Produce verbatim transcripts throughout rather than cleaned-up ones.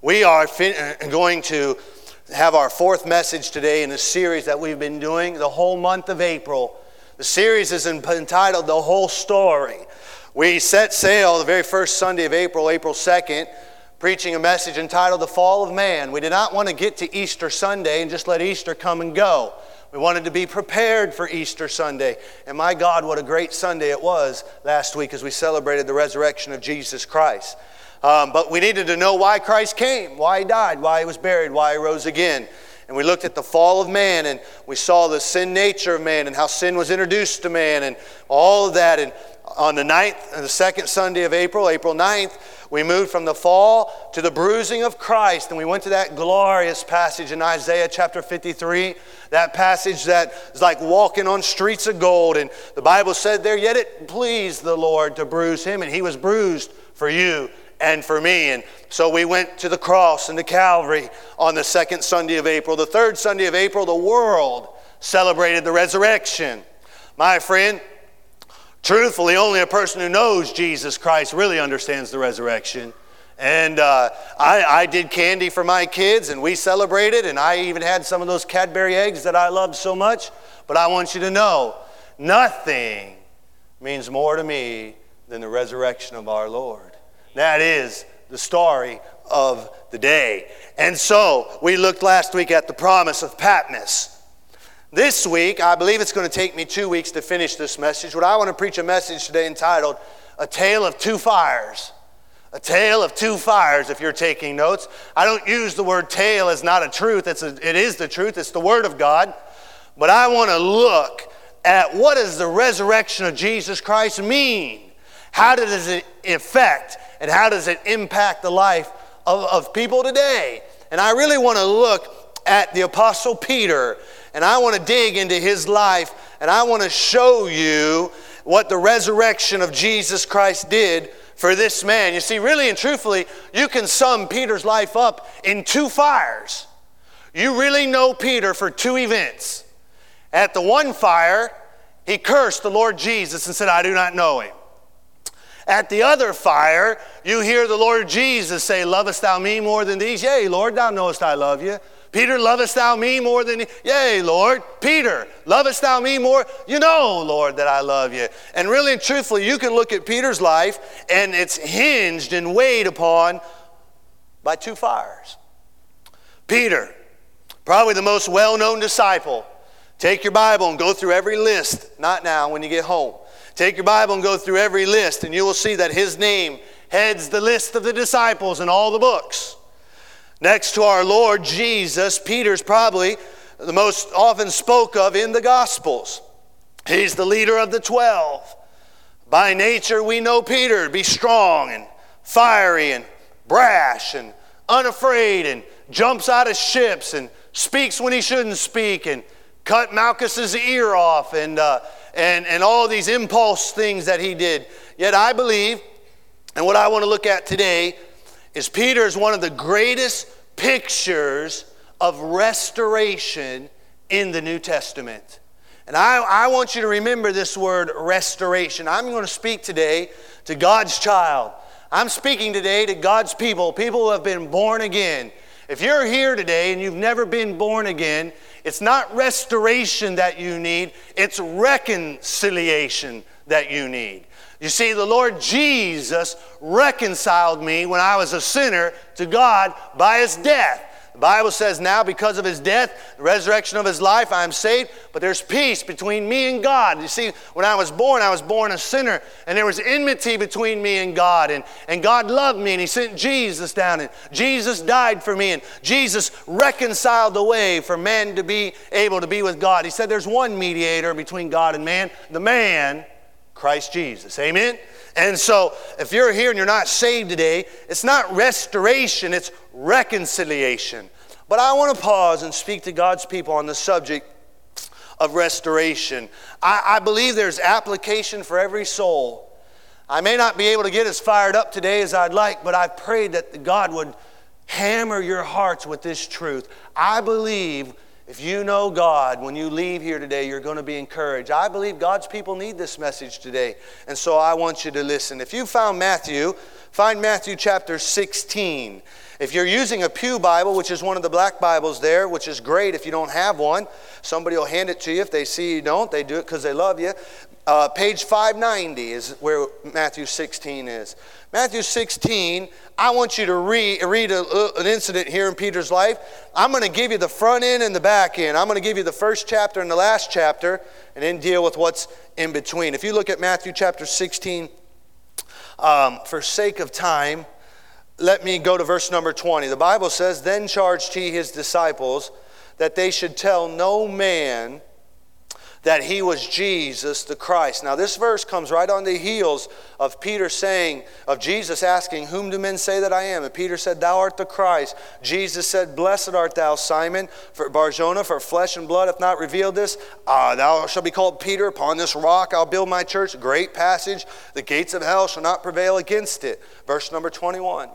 We are fin- going to have our fourth message today in a series that we've been doing the whole month of April. The series is entitled The Whole Story. We set sail the very first Sunday of April, April second, preaching a message entitled The Fall of Man. We did not want to get to Easter Sunday and just let Easter come and go. We wanted to be prepared for Easter Sunday. And my God, what a great Sunday it was last week as we celebrated the resurrection of Jesus Christ. Um, but we needed to know why Christ came, why He died, why He was buried, why He rose again. And we looked at the fall of man, and we saw the sin nature of man and how sin was introduced to man and all of that. And on the ninth, the second Sunday of April, April ninth, we moved from the fall to the bruising of Christ. And we went to that glorious passage in Isaiah chapter fifty-three, that passage that is like walking on streets of gold. And the Bible said there, yet it pleased the Lord to bruise Him, and He was bruised for you and for me. And so we went to the cross and to Calvary on the second Sunday of April. The third Sunday of April, the world celebrated the resurrection. My friend, truthfully, only a person who knows Jesus Christ really understands the resurrection. And uh, I, I did candy for my kids, and we celebrated, and I even had some of those Cadbury eggs that I loved so much. But I want you to know, nothing means more to me than the resurrection of our Lord. That is the story of the day. And so, we looked last week at the promise of Patmos. This week, I believe it's going to take me two weeks to finish this message, but I want to preach a message today entitled, A Tale of Two Fires. A Tale of Two Fires, if you're taking notes. I don't use the word tale as not a truth. It's a, it is the truth. It's the Word of God. But I want to look at what does the resurrection of Jesus Christ mean? How does it affect and how does it impact the life of, of people today? And I really want to look at the Apostle Peter, and I want to dig into his life, and I want to show you what the resurrection of Jesus Christ did for this man. You see, really and truthfully, you can sum Peter's life up in two fires. You really know Peter for two events. At the one fire, he cursed the Lord Jesus and said, I do not know Him. At the other fire, you hear the Lord Jesus say, lovest thou me more than these? Yea, Lord, thou knowest I love you. Peter, lovest thou me more than these? Yea, Lord. Peter, lovest thou me more? You know, Lord, that I love you. And really and truthfully, you can look at Peter's life, and it's hinged and weighed upon by two fires. Peter, probably the most well-known disciple. Take your Bible and go through every list. Not now, when you get home. Take your Bible and go through every list, and you will see that his name heads the list of the disciples in all the books. Next to our Lord Jesus, Peter's probably the most often spoke of in the Gospels. He's the leader of the twelve. By nature, we know Peter to be strong and fiery and brash and unafraid and jumps out of ships and speaks when he shouldn't speak and cut Malchus's ear off and uh, and, and all these impulse things that he did. Yet I believe, and what I want to look at today, is Peter is one of the greatest pictures of restoration in the New Testament. And I, I want you to remember this word restoration. I'm going to speak today to God's child. I'm speaking today to God's people, people who have been born again. If you're here today and you've never been born again, it's not restoration that you need, it's reconciliation that you need. You see, the Lord Jesus reconciled me when I was a sinner to God by His death. The Bible says now because of His death, the resurrection of His life, I am saved, but there's peace between me and God. You see, when I was born, I was born a sinner, and there was enmity between me and God, and, and God loved me, and He sent Jesus down, and Jesus died for me, and Jesus reconciled the way for man to be able to be with God. He said there's one mediator between God and man, the man, Christ Jesus. Amen? And so, if you're here and you're not saved today, it's not restoration, it's reconciliation. But I want to pause and speak to God's people on the subject of restoration. I, I believe there's application for every soul. I may not be able to get as fired up today as I'd like, but I prayed that God would hammer your hearts with this truth. I believe if you know God, when you leave here today, you're going to be encouraged. I believe God's people need this message today. And so I want you to listen. If you found Matthew Find Matthew chapter sixteen. If you're using a Pew Bible, which is one of the black Bibles there, which is great if you don't have one, somebody will hand it to you. If they see you don't, they do it because they love you. Uh, page five ninety is where Matthew sixteen is. Matthew sixteen, I want you to read, read a, an incident here in Peter's life. I'm going to give you the front end and the back end. I'm going to give you the first chapter and the last chapter, and then deal with what's in between. If you look at Matthew chapter sixteen, um, for sake of time, let me go to verse number twenty. The Bible says, "Then charged he his disciples that they should tell no man that he was Jesus the Christ." Now this verse comes right on the heels of Peter saying, of Jesus asking, "Whom do men say that I am?" And Peter said, "Thou art the Christ." Jesus said, "Blessed art thou, Simon for Barjona, for flesh and blood hath not revealed this. Uh, thou shalt be called Peter. Upon this rock I'll build my church." Great passage. "The gates of hell shall not prevail against it." Verse number twenty-one.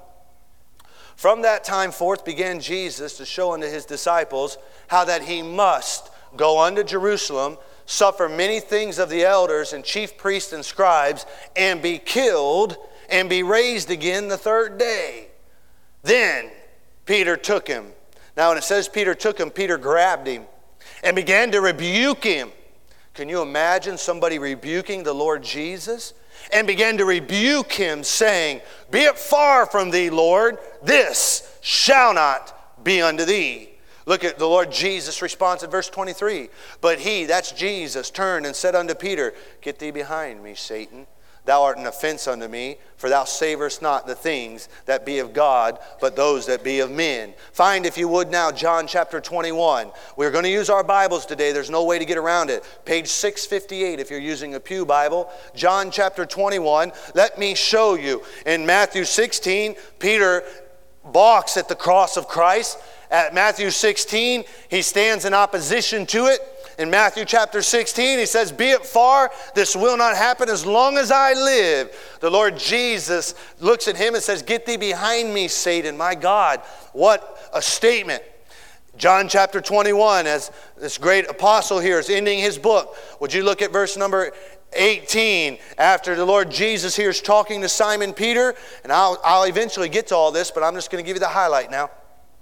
"From that time forth began Jesus to show unto his disciples how that he must go unto Jerusalem, suffer many things of the elders and chief priests and scribes, and be killed, and be raised again the third day. Then Peter took him." Now when it says Peter took him, Peter grabbed him and began to rebuke him. Can you imagine somebody rebuking the Lord Jesus? "And began to rebuke him, saying, Be it far from thee, Lord, this shall not be unto thee." Look at the Lord Jesus' response in verse twenty-three. "But he," that's Jesus, "turned and said unto Peter, Get thee behind me, Satan. Thou art an offense unto me, for thou savorest not the things that be of God, but those that be of men." Find, if you would now, John chapter twenty-one. We're going to use our Bibles today. There's no way to get around it. Page six fifty-eight if you're using a Pew Bible. John chapter twenty-one. Let me show you. In Matthew sixteen, Peter balks at the cross of Christ. At Matthew sixteen, he stands in opposition to it. In Matthew chapter sixteen, he says, "Be it far, this will not happen as long as I live." The Lord Jesus looks at him and says, "Get thee behind me, Satan." My God, what a statement. John chapter twenty-one, as this great apostle here is ending his book. Would you look at verse number eighteen, after the Lord Jesus here is talking to Simon Peter, and I'll, I'll eventually get to all this, but I'm just going to give you the highlight now.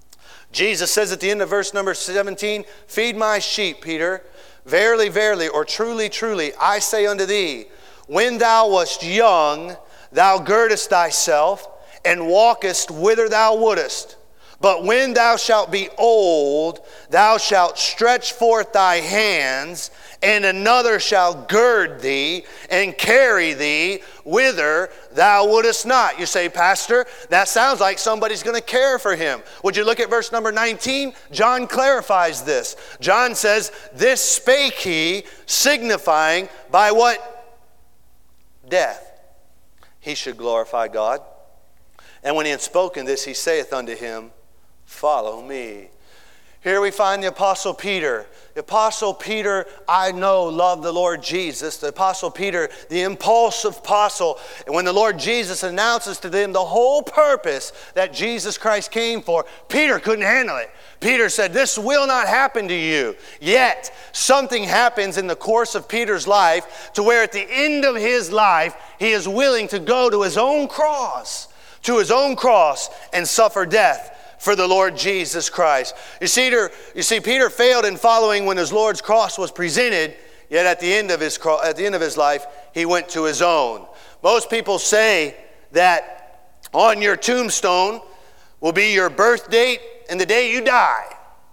Jesus says at the end of verse number seventeen, "Feed my sheep, Peter. Verily, verily, or truly, truly, I say unto thee, when thou wast young, thou girdest thyself, and walkest whither thou wouldest. But when thou shalt be old, thou shalt stretch forth thy hands, and another shall gird thee and carry thee whither thou wouldest not." You say, "Pastor, that sounds like somebody's going to care for him." Would you look at verse number nineteen? John clarifies this. John says, "This spake he, signifying by what? Death he should glorify God. And when he had spoken this, he saith unto him, Follow me." Here we find the Apostle Peter. The Apostle Peter, I know, loved the Lord Jesus. The Apostle Peter, the impulsive apostle. And when the Lord Jesus announces to them the whole purpose that Jesus Christ came for, Peter couldn't handle it. Peter said, "This will not happen to you." Yet, something happens in the course of Peter's life to where at the end of his life, he is willing to go to his own cross, to his own cross and suffer death for the Lord Jesus Christ. You see, you see, Peter failed in following when his Lord's cross was presented, yet at the end of his at the end of his life, he went to his own. Most people say that on your tombstone will be your birth date and the day you die.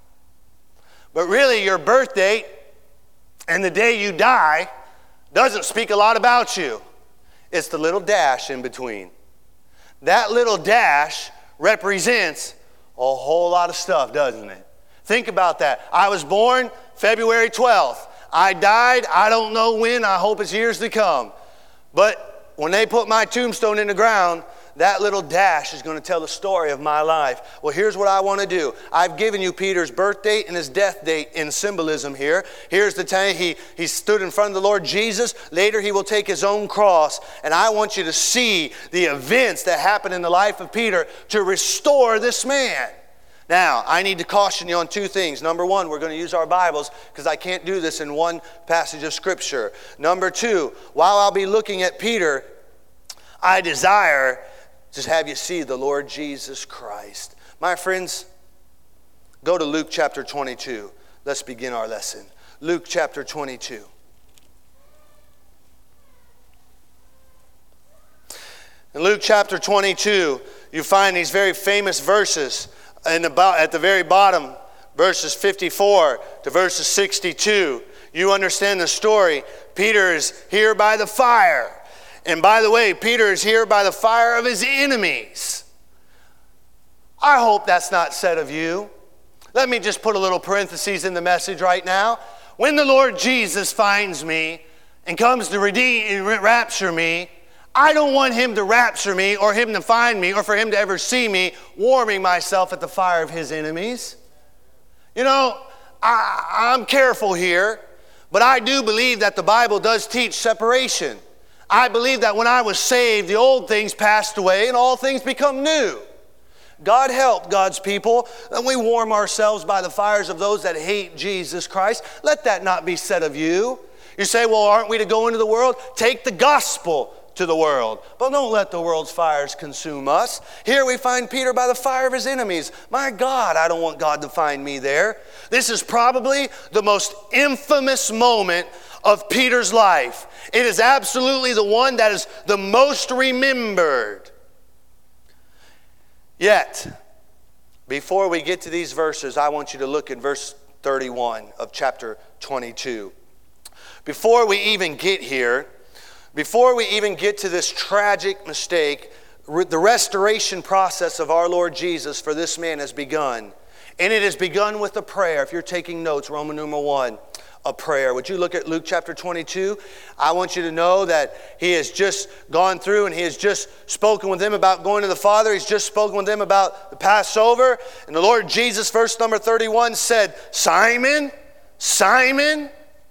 But really, your birth date and the day you die doesn't speak a lot about you. It's the little dash in between. That little dash represents a whole lot of stuff, doesn't it? Think about that. I was born February twelfth. I died, I don't know when. I hope it's years to come. But when they put my tombstone in the ground, that little dash is going to tell the story of my life. Well, here's what I want to do. I've given you Peter's birth date and his death date in symbolism here. Here's the time he, he stood in front of the Lord Jesus. Later, he will take his own cross. And I want you to see the events that happened in the life of Peter to restore this man. Now, I need to caution you on two things. Number one, we're going to use our Bibles because I can't do this in one passage of Scripture. Number two, while I'll be looking at Peter, I desire Just have you see the Lord Jesus Christ. My friends, go to Luke chapter twenty-two. Let's begin our lesson. Luke chapter twenty-two. In Luke chapter twenty-two, you find these very famous verses. And about at the very bottom, verses fifty-four to verses sixty-two. You understand the story. Peter is here by the fire. And by the way, Peter is here by the fire of his enemies. I hope that's not said of you. Let me just put a little parenthesis in the message right now. When the Lord Jesus finds me and comes to redeem and rapture me, I don't want him to rapture me or him to find me or for him to ever see me warming myself at the fire of his enemies. You know, I, I'm careful here, but I do believe that the Bible does teach separation. I believe that when I was saved, the old things passed away and all things become new. God help God's people, and we warm ourselves by the fires of those that hate Jesus Christ. Let that not be said of you. You say, well, aren't we to go into the world? Take the gospel to the world. But don't let the world's fires consume us. Here we find Peter by the fire of his enemies. My God, I don't want God to find me there. This is probably the most infamous moment of Peter's life. It is absolutely the one that is the most remembered. Yet, before we get to these verses, I want you to look at verse thirty-one of chapter twenty-two. Before we even get here, before we even get to this tragic mistake, the restoration process of our Lord Jesus for this man has begun. And it has begun with a prayer. If you're taking notes, Roman numeral one, a prayer. Would you look at Luke chapter twenty-two? I want you to know that he has just gone through and he has just spoken with them about going to the Father. He's just spoken with them about the Passover. And the Lord Jesus, verse number thirty-one, said, Simon, Simon,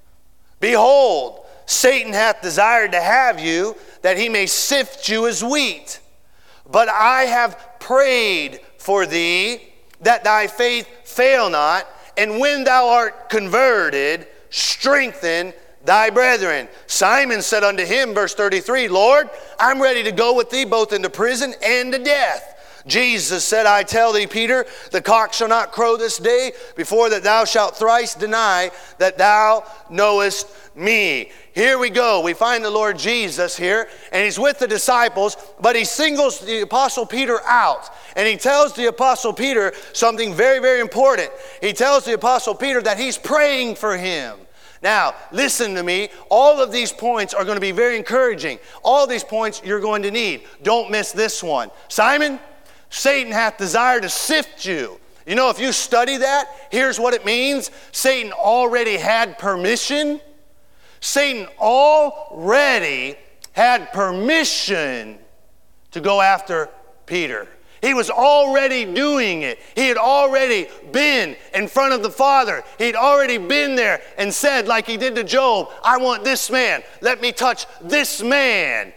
behold, Satan hath desired to have you, that he may sift you as wheat. But I have prayed for thee, that thy faith fail not, and when thou art converted, strengthen thy brethren. Simon said unto him, verse thirty-three, Lord, I'm ready to go with thee both into prison and to death. Jesus said, I tell thee, Peter, the cock shall not crow this day before that thou shalt thrice deny that thou knowest me. Here we go. We find the Lord Jesus here, and he's with the disciples, but he singles the Apostle Peter out. And he tells the Apostle Peter something very, very important. He tells the Apostle Peter that he's praying for him. Now, listen to me. All of these points are going to be very encouraging. All of these points you're going to need. Don't miss this one. Simon, Satan hath desired to sift you. You know, if you study that, here's what it means. Satan already had permission. Satan already had permission to go after Peter. He was already doing it. He had already been in front of the Father. He'd already been there and said, like he did to Job, I want this man. Let me touch this man.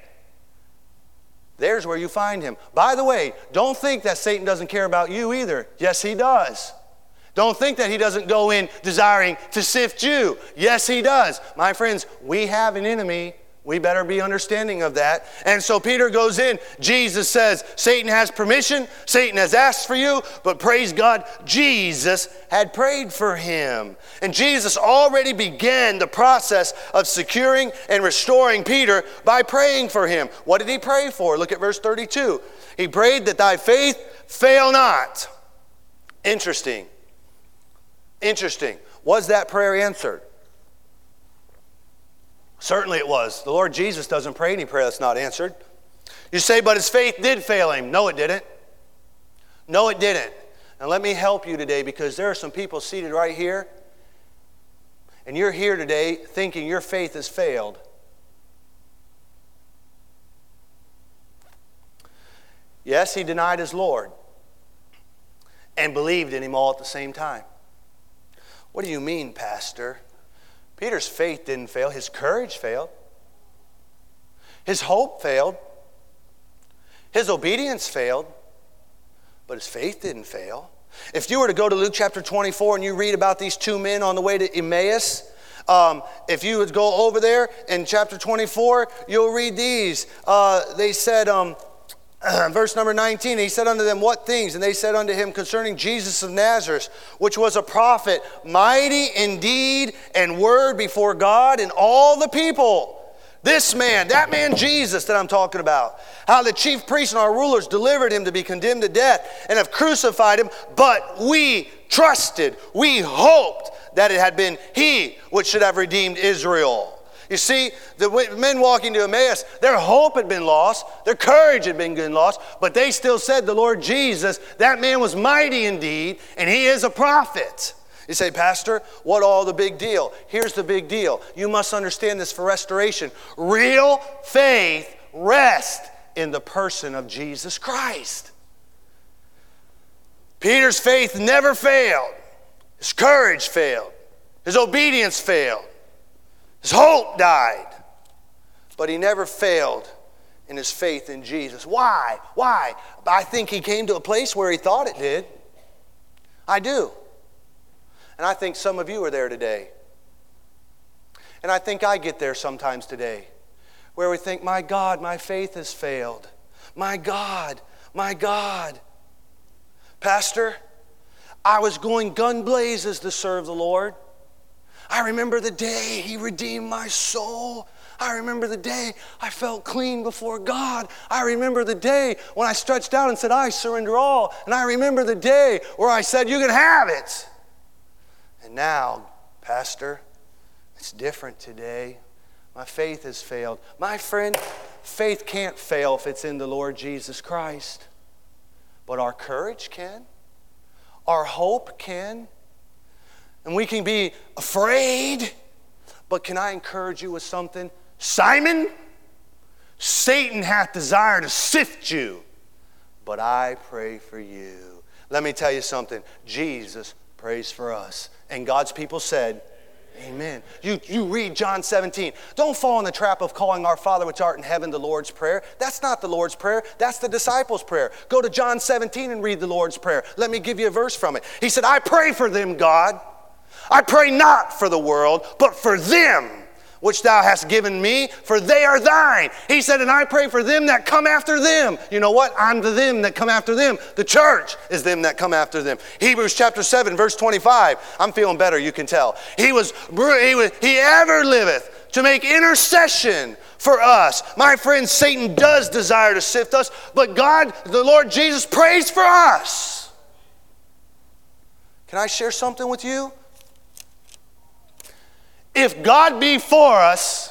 There's where you find him. By the way, don't think that Satan doesn't care about you either. Yes, he does. Don't think that he doesn't go in desiring to sift you. Yes, he does. My friends, we have an enemy. We better be understanding of that. And so Peter goes in. Jesus says, Satan has permission. Satan has asked for you. But praise God, Jesus had prayed for him. And Jesus already began the process of securing and restoring Peter by praying for him. What did he pray for? Look at verse thirty-two. He prayed that thy faith fail not. Interesting. Interesting. Was that prayer answered? Certainly it was. The Lord Jesus doesn't pray any prayer that's not answered. You say, but his faith did fail him. No, it didn't. No, it didn't. Now let me help you today, because there are some people seated right here, and you're here today thinking your faith has failed. Yes, he denied his Lord and believed in him all at the same time. What do you mean, Pastor? Peter's faith didn't fail. His courage failed. His hope failed. His obedience failed. But his faith didn't fail. If you were to go to Luke chapter twenty-four and you read about these two men on the way to Emmaus, um, if you would go over there in chapter twenty-four, you'll read these. Uh, they said, um, verse number nineteen, he said unto them, what things? And they said unto him concerning Jesus of Nazareth, which was a prophet, mighty in deed and word before God and all the people. This man, that man Jesus that I'm talking about, how the chief priests and our rulers delivered him to be condemned to death and have crucified him, but we trusted, we hoped that it had been he which should have redeemed Israel. You see, the men walking to Emmaus, their hope had been lost, their courage had been lost, but they still said the Lord Jesus, that man was mighty indeed, and he is a prophet. You say, Pastor, what all the big deal? Here's the big deal. You must understand this for restoration. Real faith rests in the person of Jesus Christ. Peter's faith never failed. His courage failed. His obedience failed. His hope died. But he never failed in his faith in Jesus. Why? Why? I think he came to a place where he thought it did. I do. And I think some of you are there today. And I think I get there sometimes today, where we think, my God, my faith has failed. My God, my God. Pastor, I was going gun blazes to serve the Lord. I remember the day he redeemed my soul. I remember the day I felt clean before God. I remember the day when I stretched out and said, I surrender all. And I remember the day where I said, you can have it. And now, Pastor, it's different today. My faith has failed. My friend, faith can't fail if it's in the Lord Jesus Christ. But our courage can. Our hope can. And we can be afraid. But can I encourage you with something? Simon, Satan hath desired to sift you, but I pray for you. Let me tell you something. Jesus prays for us. And God's people said, amen. You, you read John seventeen. Don't fall in the trap of calling our Father which art in heaven the Lord's Prayer. That's not the Lord's Prayer. That's the disciples' prayer. Go to John seventeen and read the Lord's Prayer. Let me give you a verse from it. He said, I pray for them, God. I pray not for the world, but for them which thou hast given me, for they are thine. He said, and I pray for them that come after them. You know what? I'm the them that come after them. The church is them that come after them. Hebrews chapter seven, verse twenty-five. I'm feeling better, you can tell. He was, he was, he ever liveth to make intercession for us. My friend, Satan does desire to sift us, but God, the Lord Jesus, prays for us. Can I share something with you? If God be for us,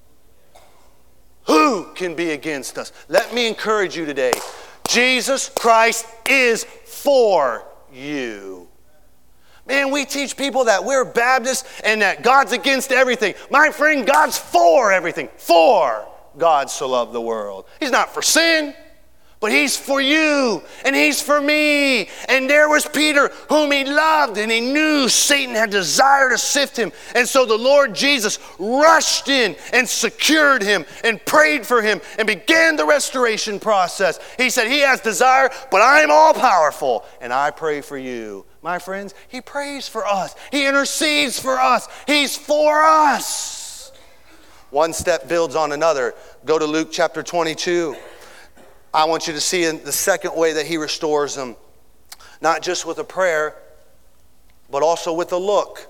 who can be against us? Let me encourage you today. Jesus Christ is for you. Man, we teach people that we're Baptists and that God's against everything. My friend, God's for everything. For God so loved the world. He's not for sin, but he's for you, and he's for me. And there was Peter, whom he loved, and he knew Satan had desire to sift him. And so the Lord Jesus rushed in and secured him and prayed for him and began the restoration process. He said, he has desire, but I'm all powerful, and I pray for you. My friends, he prays for us. He intercedes for us. He's for us. One step builds on another. Go to Luke chapter twenty-two. I want you to see in the second way that he restores them, not just with a prayer, but also with a look.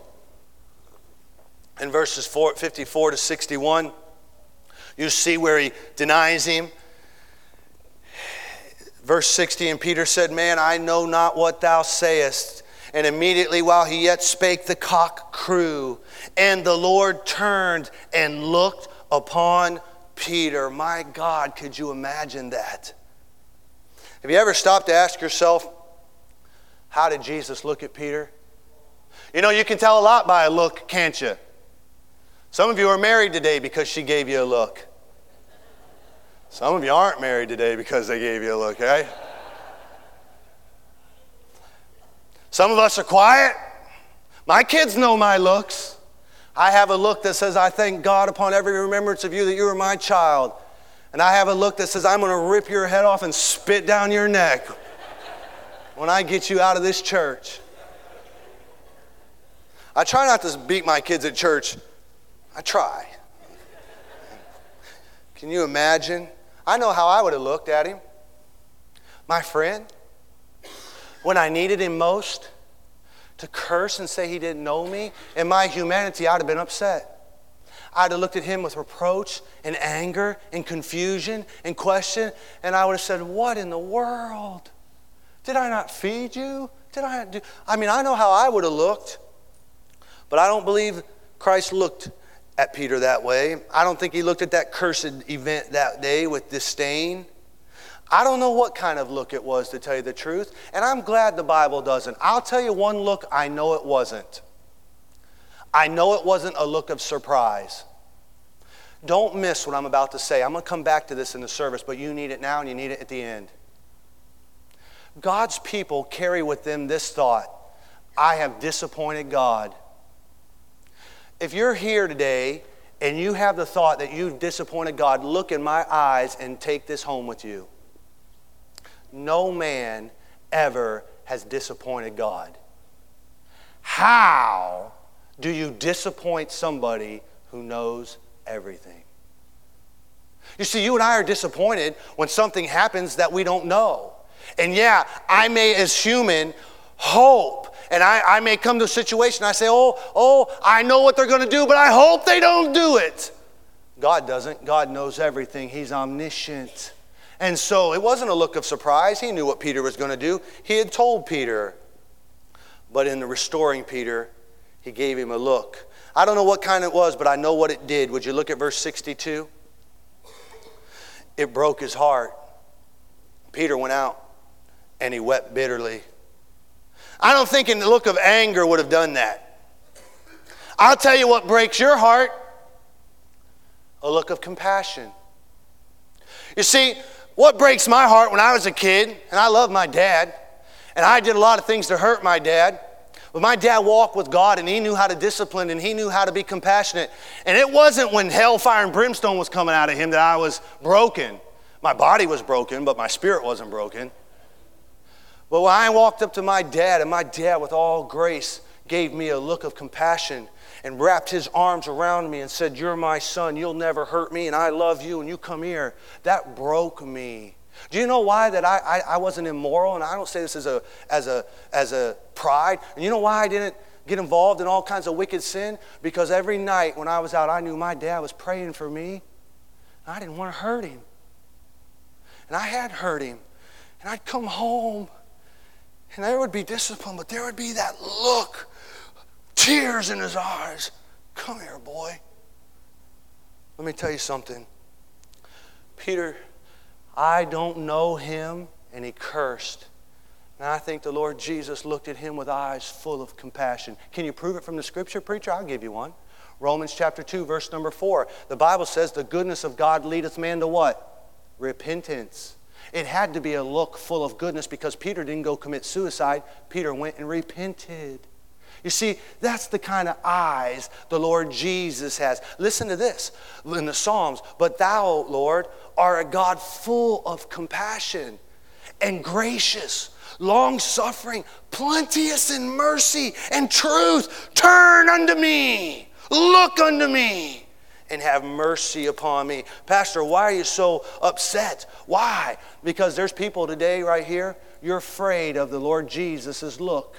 In verses fifty-four to sixty-one, you see where he denies him. Verse sixty, and Peter said, man, I know not what thou sayest. And immediately while he yet spake, the cock crew, and the Lord turned and looked upon Peter. My God, could you imagine that? Have you ever stopped to ask yourself, how did Jesus look at Peter? You know, you can tell a lot by a look, can't you? Some of you are married today because she gave you a look. Some of you aren't married today because they gave you a look, right? Some of us are quiet. My kids know my looks. I have a look that says, I thank God upon every remembrance of you that you are my child. And I have a look that says, I'm going to rip your head off and spit down your neck when I get you out of this church. I try not to beat my kids at church. I try. Can you imagine? I know how I would have looked at him. my friend, when I needed him most, to curse and say he didn't know me? In my humanity, I'd have been upset. I'd have looked at him with reproach and anger and confusion and question, and I would have said, what in the world? Did I not feed you? Did I not do? I mean, I know how I would have looked, but I don't believe Christ looked at Peter that way. I don't think he looked at that cursed event that day with disdain. I don't know what kind of look it was, to tell you the truth, and I'm glad the Bible doesn't. I'll tell you one look I know it wasn't. I know it wasn't a look of surprise. Don't miss what I'm about to say. I'm going to come back to this in the service, but you need it now and you need it at the end. God's people carry with them this thought: I have disappointed God. If you're here today and you have the thought that you've disappointed God, look in my eyes and take this home with you. No man ever has disappointed God. How do you disappoint somebody who knows everything? You see, you and I are disappointed when something happens that we don't know. And yeah, I may, as human, hope. And I, I may come to a situation, I say, oh, oh, I know what they're going to do, but I hope they don't do it. God doesn't. God knows everything. He's omniscient. And so it wasn't a look of surprise. He knew what Peter was going to do. He had told Peter. But in the restoring Peter, he gave him a look. I don't know what kind it was, but I know what it did. Would you look at verse sixty-two? It broke his heart. Peter went out and he wept bitterly. I don't think in the look of anger would have done that. I'll tell you what breaks your heart: a look of compassion. You see, what breaks my heart when I was a kid, and I love my dad, and I did a lot of things to hurt my dad, but my dad walked with God and he knew how to discipline and he knew how to be compassionate. And it wasn't when hellfire and brimstone was coming out of him that I was broken. My body was broken, but my spirit wasn't broken. But when I walked up to my dad, and my dad with all grace gave me a look of compassion and wrapped his arms around me and said, you're my son, you'll never hurt me, and I love you, and you come here. That broke me. Do you know why that I, I, I wasn't immoral? And I don't say this as a, as, a, as a pride. And you know why I didn't get involved in all kinds of wicked sin? Because every night when I was out, I knew my dad was praying for me. And I didn't want to hurt him. And I had hurt him. And I'd come home, and there would be discipline, but there would be that look, tears in his eyes. Come here, boy. Let me tell you something. Peter, I don't know him, and he cursed. And I think the Lord Jesus looked at him with eyes full of compassion. Can you prove it from the scripture, preacher? I'll give you one. Romans chapter two, verse number four. The Bible says the goodness of God leadeth man to what? Repentance. It had to be a look full of goodness because Peter didn't go commit suicide. Peter went and repented. You see, that's the kind of eyes the Lord Jesus has. Listen to this in the Psalms. But thou, Lord, art a God full of compassion and gracious, long-suffering, plenteous in mercy and truth. Turn unto me, look unto me, and have mercy upon me. Pastor, why are you so upset? Why? Because there's people today right here, you're afraid of the Lord Jesus' look.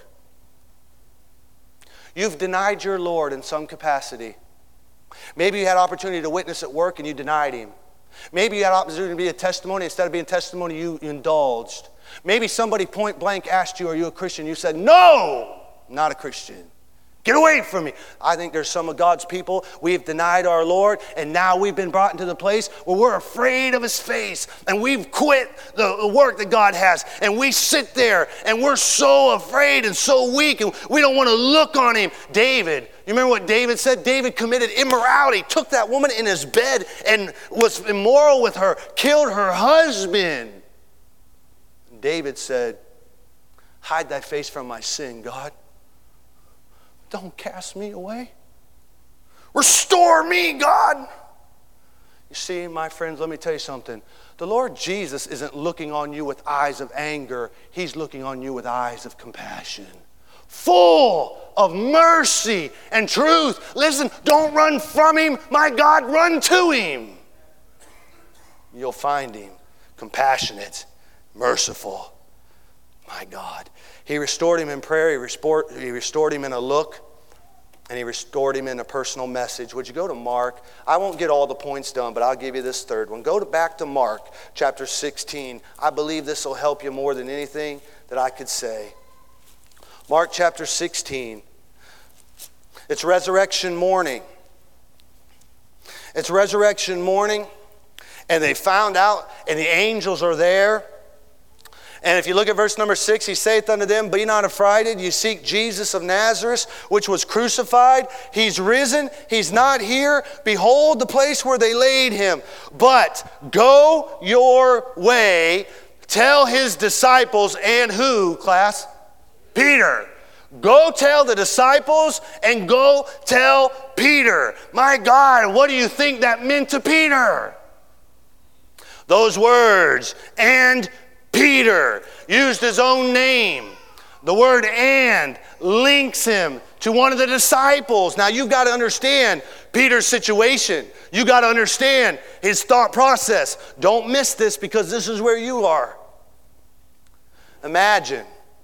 You've denied your Lord in some capacity. Maybe you had opportunity to witness at work and you denied him. Maybe you had opportunity to be a testimony. Instead of being testimony, you indulged. Maybe somebody point blank asked you, are you a Christian? You said, no, I'm not a Christian. Get away from me. I think there's some of God's people, we've denied our Lord, and now we've been brought into the place where we're afraid of his face, and we've quit the work that God has, and we sit there, and we're so afraid and so weak, and we don't want to look on him. David, you remember what David said? David committed immorality, took that woman in his bed, and was immoral with her, killed her husband. David said, hide thy face from my sin, God. Don't cast me away. Restore me, God. You see, my friends, let me tell you something. The Lord Jesus isn't looking on you with eyes of anger. He's looking on you with eyes of compassion. Full of mercy and truth. Listen, don't run from him. My God, run to him. You'll find him compassionate, merciful. My God. He restored him in prayer. He restored, he restored him in a look. And he restored him in a personal message. Would you go to Mark? I won't get all the points done, but I'll give you this third one. Go to, back to Mark chapter sixteen. I believe this will help you more than anything that I could say. Mark chapter sixteen. It's resurrection morning. It's resurrection morning. And they found out, and the angels are there. And if you look at verse number six, he saith unto them, Be not affrighted, you seek Jesus of Nazareth, which was crucified. He's risen, he's not here. Behold the place where they laid him. But go your way, tell his disciples, and who, class? Peter. Go tell the disciples and go tell Peter. My God, what do you think that meant to Peter? Those words, and Peter, used his own name. The word and links him to one of the disciples. Now you've got to understand Peter's situation. You've got to understand his thought process. Don't miss this because this is where you are. Imagine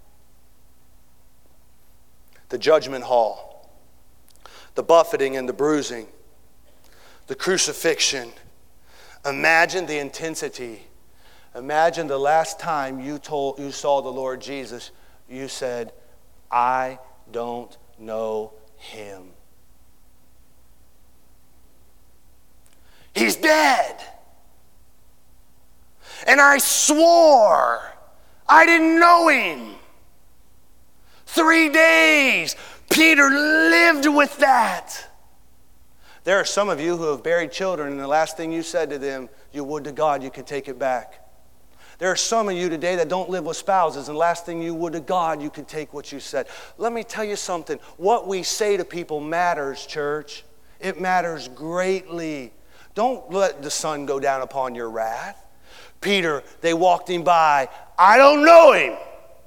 the judgment hall, the buffeting and the bruising, the crucifixion. Imagine the intensity. Imagine the last time you told you saw the Lord Jesus, you said, I don't know him. He's dead. And I swore I didn't know him. Three days. Peter lived with that. There are some of you who have buried children, and the last thing you said to them, you would to God you could take it back. There are some of you today that don't live with spouses, and the last thing you would to God, you could take what you said. Let me tell you something. What we say to people matters, church. It matters greatly. Don't let the sun go down upon your wrath. Peter, they walked him by. I don't know him.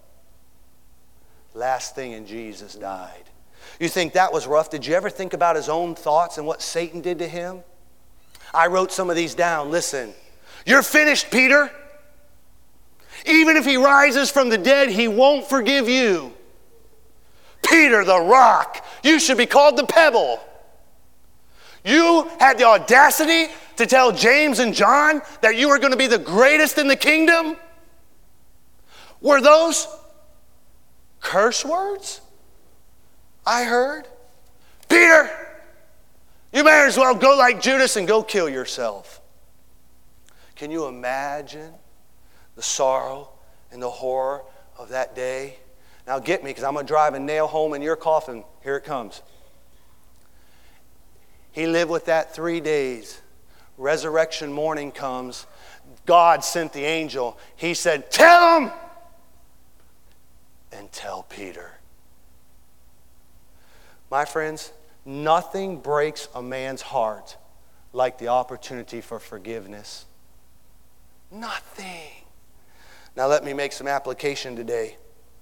Last thing, and Jesus died. You think that was rough? Did you ever think about his own thoughts and what Satan did to him? I wrote some of these down. Listen, you're finished, Peter. Even if he rises from the dead, he won't forgive you. Peter, the rock, you should be called the pebble. You had the audacity to tell James and John that you were going to be the greatest in the kingdom? Were those curse words I heard? Peter, you may as well go like Judas and go kill yourself. Can you imagine the sorrow and the horror of that day? Now get me, because I'm going to drive a nail home in your coffin. Here it comes. He lived with that three days. Resurrection morning comes. God sent the angel. He said, tell him and tell Peter. My friends, nothing breaks a man's heart like the opportunity for forgiveness. Nothing. Now let me make some application today.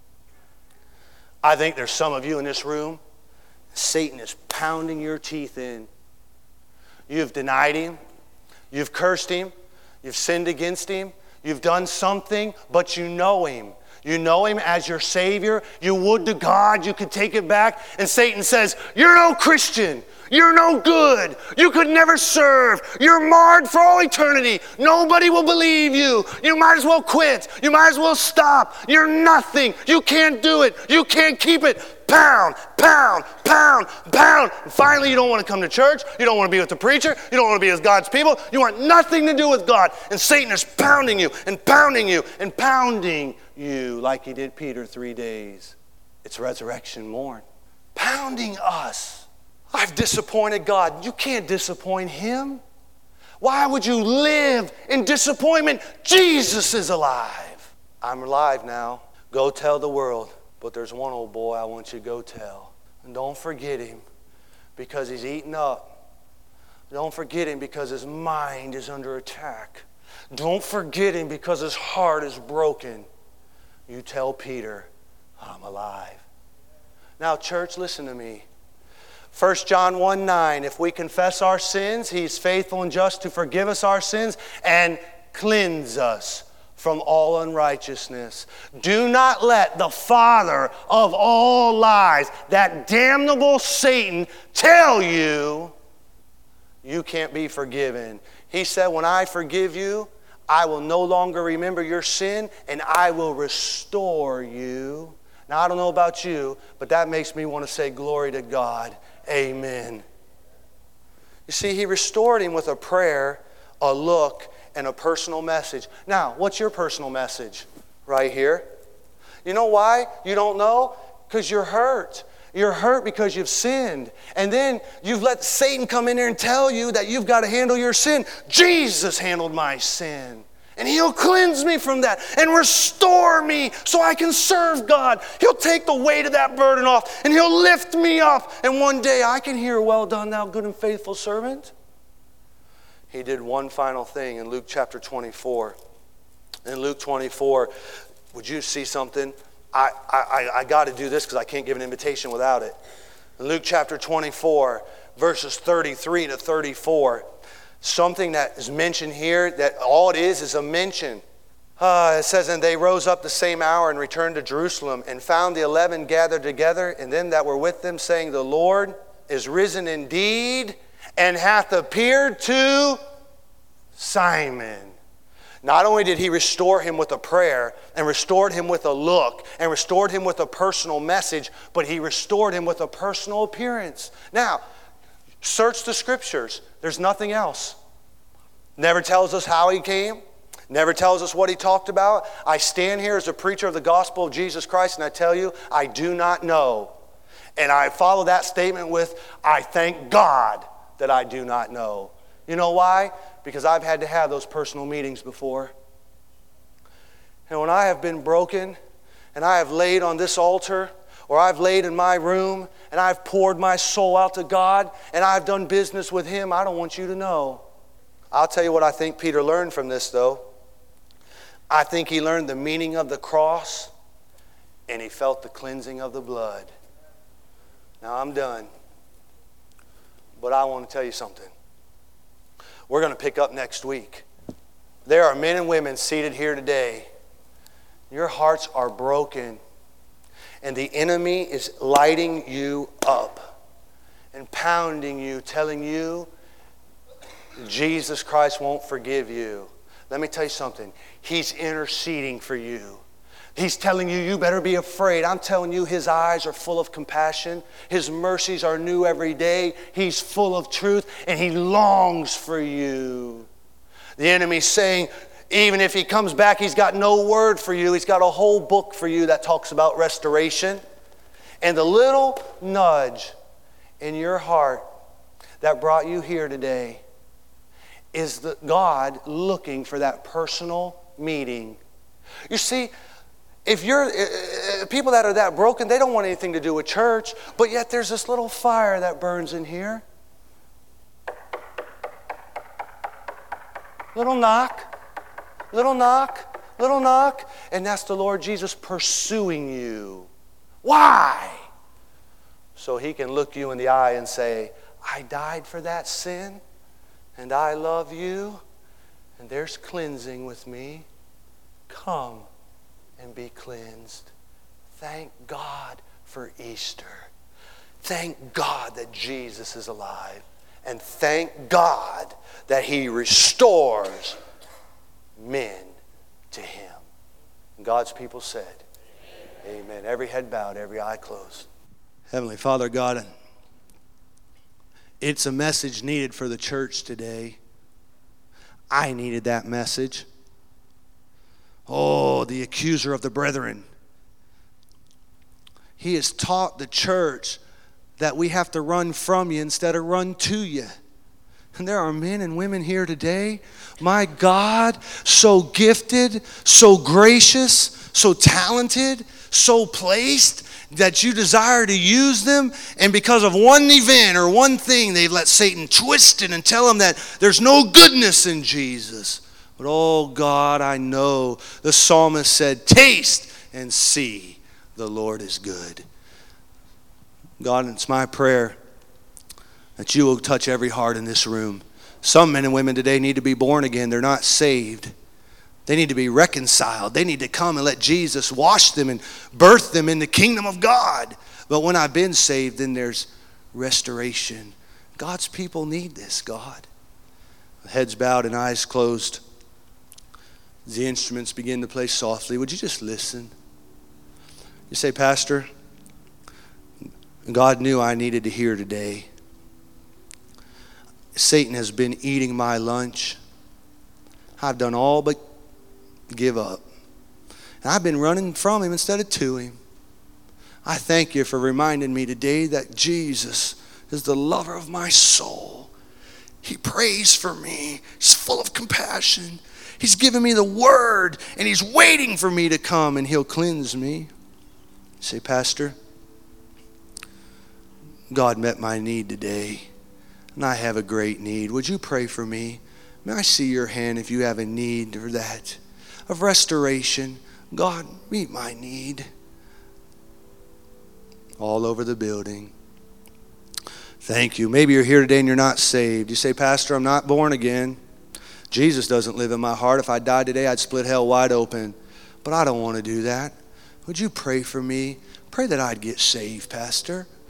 I think there's some of you in this room, Satan is pounding your teeth in. You've denied him. You've cursed him. You've sinned against him. You've done something, but you know him. You know him as your Savior. You would to God you could take it back. And Satan says, you're no Christian. You're no good. You could never serve. You're marred for all eternity. Nobody will believe you. You might as well quit. You might as well stop. You're nothing. You can't do it. You can't keep it. Pound, pound, pound, pound. And finally, you don't want to come to church. You don't want to be with the preacher. You don't want to be with God's people. You want nothing to do with God. And Satan is pounding you and pounding you and pounding you like he did Peter three days. It's resurrection morn. Pounding us. I've disappointed God. You can't disappoint him. Why would you live in disappointment? Jesus is alive. I'm alive now. Go tell the world. But there's one old boy I want you to go tell. And don't forget him because he's eaten up. Don't forget him because his mind is under attack. Don't forget him because his heart is broken. You tell Peter, I'm alive. Now, church, listen to me. First John one nine, if we confess our sins, he's faithful and just to forgive us our sins and cleanse us from all unrighteousness. Do not let the father of all lies, that damnable Satan, tell you you can't be forgiven. He said, when I forgive you, I will no longer remember your sin, and I will restore you. Now, I don't know about you, but that makes me want to say glory to God. Amen. You see, he restored him with a prayer, a look, and a personal message. Now, what's your personal message? Right here. You know why you don't know? Because you're hurt. You're hurt because you've sinned. And then you've let Satan come in there and tell you that you've got to handle your sin. Jesus handled my sin. And he'll cleanse me from that and restore me so I can serve God. He'll take the weight of that burden off and he'll lift me up. And one day I can hear, well done, thou good and faithful servant. He did one final thing in Luke chapter twenty-four. In Luke twenty-four, would you see something? I, I, I got to do this because I can't give an invitation without it. In Luke chapter twenty-four, verses thirty-three to thirty-four, something that is mentioned here, that all it is is a mention. Uh, it says, and they rose up the same hour and returned to Jerusalem and found the eleven gathered together and them that were with them, saying, the Lord is risen indeed and hath appeared to Simon. Not only did he restore him with a prayer and restored him with a look and restored him with a personal message, but he restored him with a personal appearance. Now, search the scriptures. There's nothing else. Never tells us how he came. Never tells us what he talked about. I stand here as a preacher of the gospel of Jesus Christ and I tell you, I do not know. And I follow that statement with, I thank God that I do not know. You know why? Because I've had to have those personal meetings before. And when I have been broken and I have laid on this altar or I've laid in my room and I've poured my soul out to God and I've done business with him, I don't want you to know. I'll tell you what I think Peter learned from this though. I think he learned the meaning of the cross and he felt the cleansing of the blood. Now I'm done. But I want to tell you something. We're going to pick up next week. There are men and women seated here today. Your hearts are broken. And the enemy is lighting you up and pounding you, telling you Jesus Christ won't forgive you. Let me tell you something. He's interceding for you. He's telling you, you better be afraid. I'm telling you, his eyes are full of compassion. His mercies are new every day. He's full of truth, and he longs for you. The enemy's saying, even if he comes back, he's got no word for you. He's got a whole book for you that talks about restoration. And the little nudge in your heart that brought you here today is the God looking for that personal meeting. You see, if you're uh, people that are that broken, they don't want anything to do with church, but yet there's this little fire that burns in here. Little knock, little knock, little knock, and that's the Lord Jesus pursuing you. Why? So he can look you in the eye and say, I died for that sin, and I love you, and there's cleansing with me. Come and be cleansed. Thank God for Easter. Thank God that Jesus is alive. And thank God that he restores men to him. And God's people said, amen. Amen. Every head bowed, every eye closed. Heavenly Father God, it's a message needed for the church today. I needed that message. Oh, the accuser of the brethren. He has taught the church that we have to run from you instead of run to you. And there are men and women here today, my God, so gifted, so gracious, so talented, so placed that you desire to use them. And because of one event or one thing, they've let Satan twist it and tell them that there's no goodness in Jesus. But oh God, I know the psalmist said, taste and see the Lord is good. God, it's my prayer that you will touch every heart in this room. Some men and women today need to be born again. They're not saved. They need to be reconciled. They need to come and let Jesus wash them and birth them in the kingdom of God. But when I've been saved, then there's restoration. God's people need this, God. Heads bowed and eyes closed. As the instruments begin to play softly, would you just listen? You say, Pastor, God knew I needed to hear today. Satan has been eating my lunch. I've done all but give up. And I've been running from him instead of to him. I thank you for reminding me today that Jesus is the lover of my soul. He prays for me. He's full of compassion. He's given me the word, and he's waiting for me to come, and he'll cleanse me. You say, Pastor, God met my need today, and I have a great need. Would you pray for me? May I see your hand if you have a need for that, of restoration. God, meet my need. All over the building. Thank you. Maybe you're here today and you're not saved. You say, Pastor, I'm not born again. Jesus doesn't live in my heart. If I died today, I'd split hell wide open. But I don't want to do that. Would you pray for me? Pray that I'd get saved, Pastor.